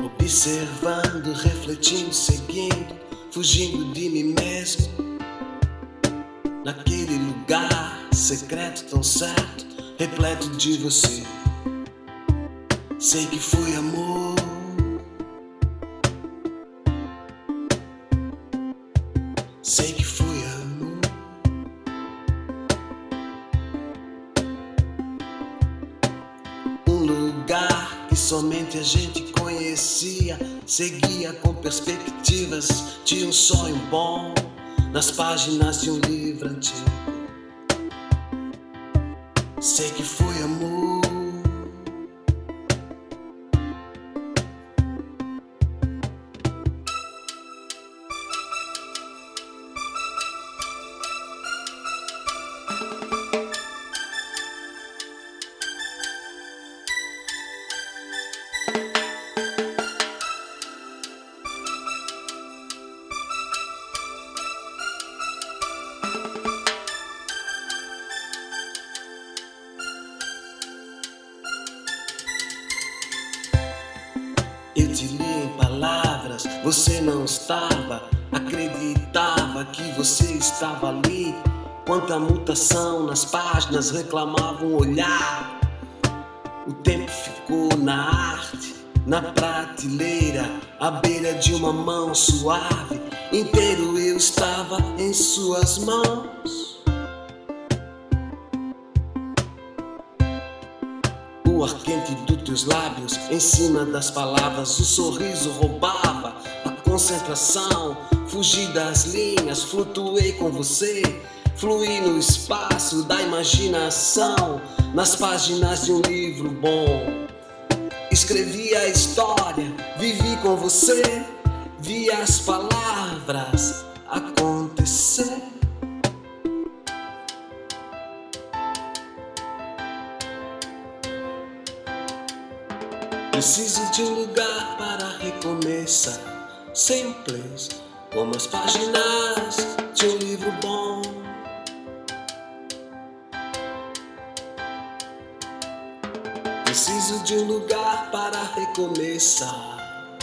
Observando, refletindo, seguindo, fugindo de mim mesmo. Naquele lugar secreto tão certo, repleto de você. Sei que foi amor. Sei que foi amor. Um lugar que somente a gente conhecia, seguia com perspectivas, tinha um sonho bom nas páginas de um livro antigo. Sei que foi amor. Eu te li em palavras, você não estava. Acreditava que você estava ali. Quanta mutação nas páginas, reclamava um olhar. O tempo ficou na arte, na prateleira, à beira de uma mão suave. Inteiro eu estava em suas mãos. O ar quente dos teus lábios, em cima das palavras, o sorriso roubava a concentração. Fugi das linhas, flutuei com você, fluí no espaço da imaginação, nas páginas de um livro bom. Escrevi a história, vivi com você, vi as palavras acontecer. Preciso de um lugar para recomeçar, simples como as páginas de um livro bom. Preciso de um lugar para recomeçar.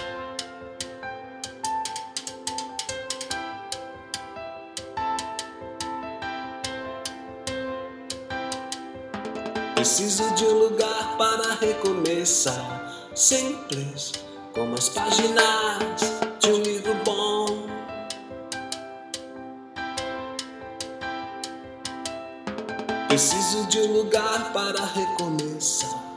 Preciso de um lugar para recomeçar, simples como as páginas de um livro bom. Preciso de um lugar para recomeçar.